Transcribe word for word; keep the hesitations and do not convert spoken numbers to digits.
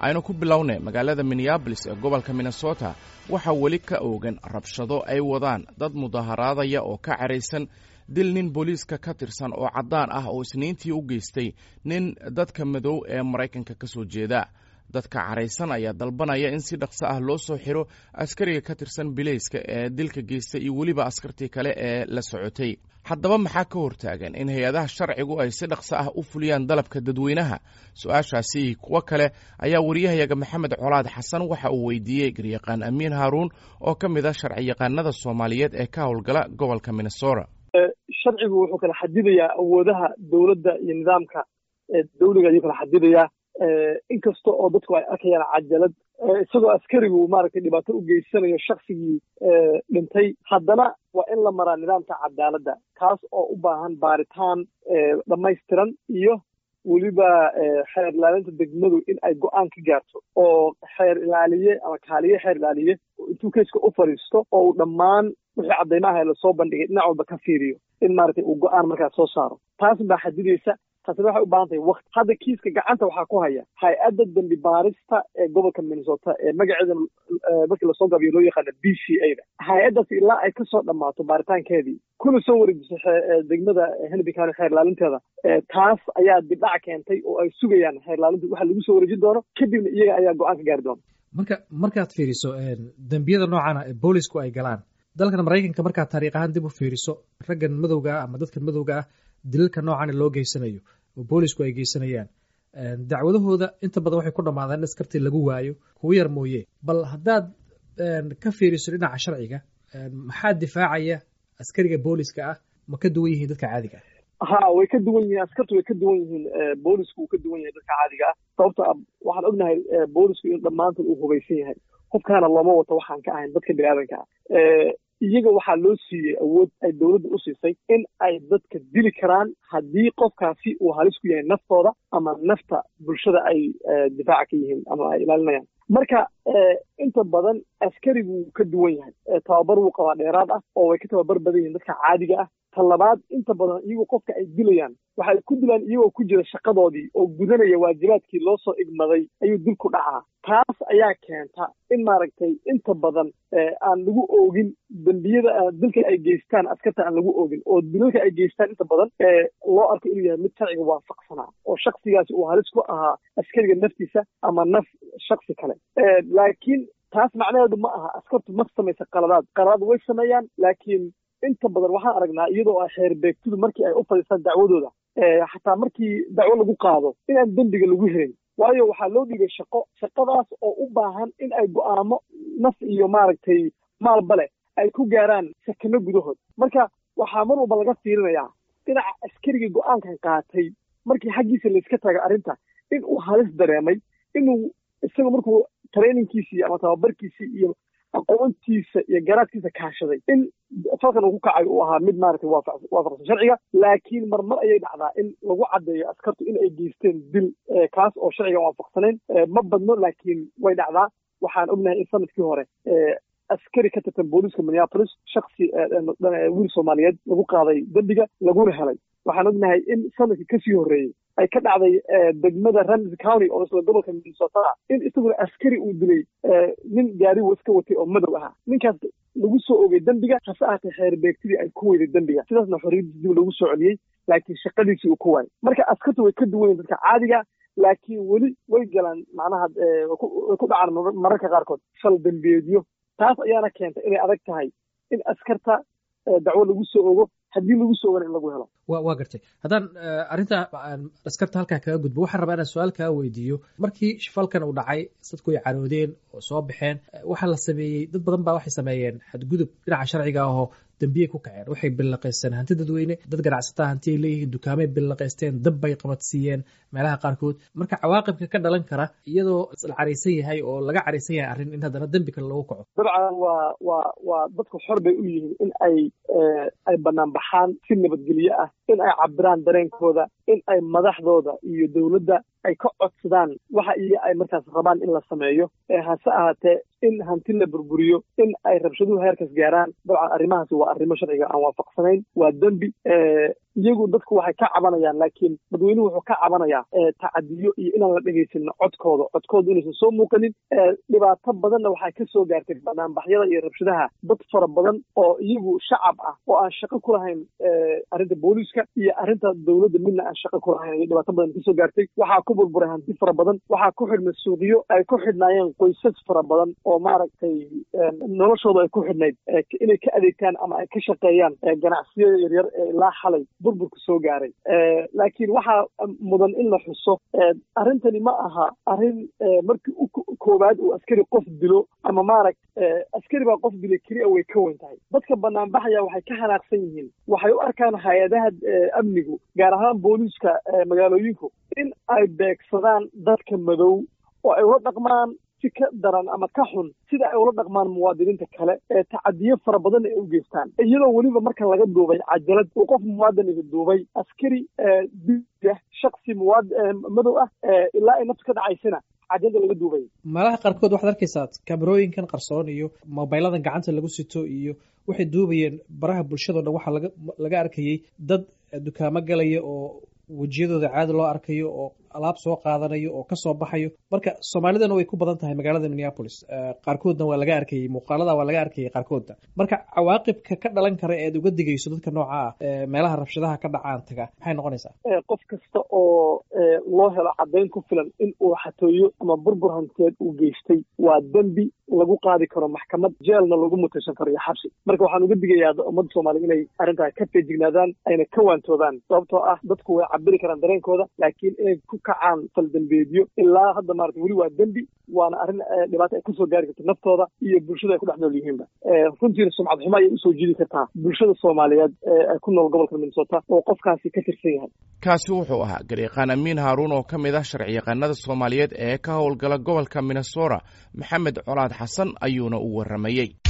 aynu ku bilownay magaalada Minneapolis ee gobolka Minnesota waxa weli ka oogan rabshado ay wadaan dad mudaharaadaya oo ka careysan dil nin booliiska ka tirsan oo cadaan ah oo isniintii u geystay nin dadka madow ee Mareykanka ka soo jeeda. dadka careysan ayaa dalbanaya in si dhaqso ah loo soo xiro askariga ka tirsan bilayska ee dilka geystay iyo weliba askartii kale ee la socotay. haddaba maxaa ka hortaagan in hay-adaha sharcigu ay si dhaqso ah u fuliyaan dalabka dadweynaha? su-aashaasi kuwo kale ayaa wariyahayaga maxamed colaad xasan waxa uu weydiiyey garyaqaan amiin haaruun oo ka mid ah sharci yaqaanada Soomaaliyeed ee ka howlgala gobolka Minnesota. sharcigu wuxuu kala xadidayaa awoodaha dowladda iyo nidaamka dawliga ayuu kala xadidayaa inkasta oo dadku ay arkayaan cajalad isagoo askarigu maaragtay dhibaato u geysanayo shaqsigii dhintay, haddana waa in la maraa nidaamka cadaaladda kaas oo u baahan baaritaan dhammaystiran iyo weliba xeer ilaalinta degmadu in ay go-aan ka gaarto oo xeer ilaaliye ama kaaliye xeer ilaaliye intuu keiska u fadhiisto oo uu dhammaan wixii caddaymaha lasoo bandhigay dhinac walba ka fiiriyo in maaragtay uu go-aan markaas soo saaro. taas baa xadidaysa. taasina waxay u baahan tahay wakti. hadda kiiska gacanta waxaa ku haya hay-adda dambi baarista ee gobolka Minnesota ee magaceeda markii lasoo gabiyo loo yaqaana B C A da. hay-addaas ilaa ay kasoo dhammaato baaritaankeedii kuna soo wareejisay degmada Henry County xeer ilaalinteeda, taas ayaa dibdhac keentay oo ay sugayaan xeer ilaalinta waxa lagu soo wareejin doono, kadibna iyaga ayaa go-aan ka gaari doona. marka markaad fiiriso dembiyada noocan ah ee boolisku ay galaan dalkan Mareykanka, markaad taariikh ahaan dib u fiiriso raggan madowga ah ama dadkan madowga ah dilalka noocan loo geysanayo oo boolisku ay geysanayaan, dacwadahooda inta badan waxay ku dhamaadaan in askartii lagu waayo kuwa yar mooye. bal haddaad ka fiiriso dhinaca sharciga, maxaa difaacaya askariga booliska ah ma ka duwan yihiin dadka caadiga ah? ha way ka duwan yihiin, askartu way ka duwan yihiin, boolisku uu ka duwan yahay dadka caadiga ah. sababta waxaan ognahay boolisku in dhammaantood uu hubaysan yahay, qofkaana looma wato waxaan ka ahayn dadka biniaadanka ah. iyaga waxaa loo siiyey awood ay dowladda u siisay in ay dadka dili karaan haddii qofkaasi uu halis ku yahay naftooda ama nafta bulshada ay difaaca ka yihiin ama ay ilaalinayaan. marka inta badan askarigu wuu ka duwan yahay, tababar wuu qabaa dheeraad ah oo way ka tababar badan yihiin dadka caadiga ah. ta labaad, inta badan iyagu qofka ay dilayaan waxay ku dilaan iyagoo ku jira shaqadoodii oo gudanaya waajibaadkii loo soo igmaday ayuu dil ku dhacaa. taas ayaa keenta in maaragtay inta badan aan lagu oogin dembiyada dilka ay geystaan askarta aan lagu oogin, oo dilalka ay geystaan inta badan loo arko inuu yahay mid sharciga waafaqsanaa oo shaksigaasi uu halis ku ahaa askariga naftiisa ama naf shaksi kale. laakiin taas macnaheedu ma aha askartu ma samaysa qaladaad. qaladaad way sameeyaan, laakiin inta badan waxaan aragnaa iyadoo ah xeer beegtidu markii ay u fadhiistaan dacwadooda, xataa markii dacwo lagu qaado inaan dembiga lagu helin, waayo waxaa loo dhigay shaqo shaqadaas oo u baahan in ay go'aamo naf iyo maaragtay maalba leh ay ku gaaraan sakano gudahood. marka waxaa mar walba laga fiirinayaa dhinaca askariga go-aankan qaatay markii xaggiisa layska taga arrinta in uu halis dareemay, inuu isaga markuu traininkiisii ama tababarkiisii iyo aqoontiisa iyo garaadkiisa kaashaday in falkan uu ku kacay uu ahaa mid maaragtay waafaqsan sharciga. laakiin marmar ayay dhacdaa in lagu caddeeyo askartu in ay geysteen dil kaas oo sharciga waafaqsanayn. ma badno, laakiin way dhacdaa. waxaan ognahay in sanadkii hore askari ka tirsan booliska Minneapolis shaksi wiil Soomaaliyeed lagu qaaday dembiga laguna helay. waxaan ognahay in sanadkii kasii horreeyey ay ka dhacday degmada Ramsey County oo isla gobolka Minnesota in isaguna askari uu dilay nin gaari iska watay oo madow ahaa. ninkaas lagu soo ogay dembiga, hase ahaatee xeer beegtidii ay ku weyday dembiga, sidaasna xorriyadiisa dib lagu soo celiyey, laakiin shaqadiisii uu ku waayay. marka askartu way ka duwan yihiin dadka caadiga, laakiin weli way galaan macnaha way ku dhacaan mararka qaarkood fal dembiyeedyo. taas ayaana keenta inay adag tahay in askarta dacwo lagu soo ogo haddii lagu soo ogana in lagu helo. wa waa gartay. haddaan arrinta askarta halkaa kaga gudbo, waxaan rabaa inaan su-aal kaa weydiiyo. markii falkan uu dhacay dadku ay caroodeen oo soo baxeen, waxaa la sameeyey dad badan baa waxay sameeyeen xadgudub dhinaca sharciga ahoo dembiyay ku kaceen. waxay billaqaysteen hanti dadweyne, dad ganacsataa hanti ay leeyihiin, dukaamay billaqaysteen, dab bay qabadsiiyeen meelaha qaarkood. marka cawaaqibka ka dhalan kara iyadoo la caraysan yahay oo laga caraysan yahay arrin in haddana dembi kale lagu kaco. dabcan waa waa waa dadku xor bay u yihiin in ay ay banaan baxaan si nabadgelyo ah, in ay cabiraan dareenkooda, in ay madaxdooda iyo dowladda ay ka codsadaan waxa iyo ay markaas rabaan in la sameeyo. hase ahaatee in hanti la burburiyo in ay rabshaduhu heerkas gaaraan dabcan arrimahaasi waa arrimo sharciga aan waafaqsanayn waa dembi iyagu dadku waxay ka cabanayaan laakiin dadweynuhu wuxuu ka cabanayaa tacadiyo iyo inaan la dhegaysanin codkooda codkooda inaysan soo muuqanin dhibaato badanna waxay ka soo gaartay banaanbaxyada iyo rabshadaha dad fara badan oo iyagu shacab ah oo aan shaqo ku lahayn arrinta booliiska iyo arrinta dowladda midna aan shaqo ku lahayn iyo dhibaato badan kasoo gaartay waxaa ku burburay hanti fara badan waxaa ku xidhmay suuqyo ay ku xidhnaayeen qoysas fara badan oo maaragtay noloshooda ay ku xidhnayd inay ka adeegtaan ama ay ka shaqeeyaan ganacsiyada yaryar ee ilaa xalay burburka soo gaaray laakiin waxaa mudan in la xuso arrintani ma aha arrin markii u koowaad uu askari qof dilo ama maarag askari baa qof dilay keliya way ka weyn tahay dadka banaanbaxaya waxay ka hanaaqsan yihiin waxay u arkaan hay-adaha amnigu gaar ahaan booliiska magaalooyinku in ay beegsadaan dadka madow oo ay ula dhaqmaan si ka daran ama ka xun sida ay ula dhaqmaan muwaadiniinta kale ee tacadiyo fara badan ay u geystaan iyadoo weliba marka laga duubay cajalad uu qof muwaadin iga duubay askari diya shaksi muwaad madow ah ilaa ay nafta ka dhacaysana cajalada laga duubay meelaha qaarkood waxaad arkaysaa kamerooyinkan qarsoon iyo mobayladan gacanta lagu sito iyo waxay duubayeen baraha bulshado dhan waxaa laga laga arkayay dad dukaamo galaya oo wejiyadooda caadi loo arkayo oo alaab soo qaadanayo oo ka soo baxayo marka soomaalidana way ku badan tahay magaalada Minneapolis qaarkoodna waa laga arkayay muuqaalada waa laga arkayay qaarkoodna marka cawaaqibka ka dhalan kara ee aad uga digayso dadka nooca ah meelaha rabshadaha ka dhacaan taga maxay noqonaysaa qof kasta oo loo helo caddayn ku filan in uu xatooyo ama burbur hanteed uu geystay waa dembi lagu qaadi karo maxkamad jeelna lagu mutaysan karo iyo xabsi marka waxaan uga digayaa ummadda Soomaaliyeed inay arrintaa ka feejignaadaan ayna ka waantoodaan sababtoo ah dadku way cabiri karaan dareenkooda laakiin inay ku kacaan faldambeedyo ilaa hadda maaragtay weli waa dembi waana arrin dhibaato ay kasoo gaari karto naftooda iyo bulshada ay ku dhex nool yihiinba runtiina sumcad xumo ayay usoo jiidi kartaa bulshada Soomaaliyeed ee ku nool gobolka Minnesota oo qofkaasi ka tirsan yahay kaasi wuxuu ahaa garyaqaan Amiin Haaruun oo ka mid ah sharciyaqaanada Soomaaliyeed ee ka howlgala gobolka Minnesota Maxamed Colaad Xasan ayuuna u waramayay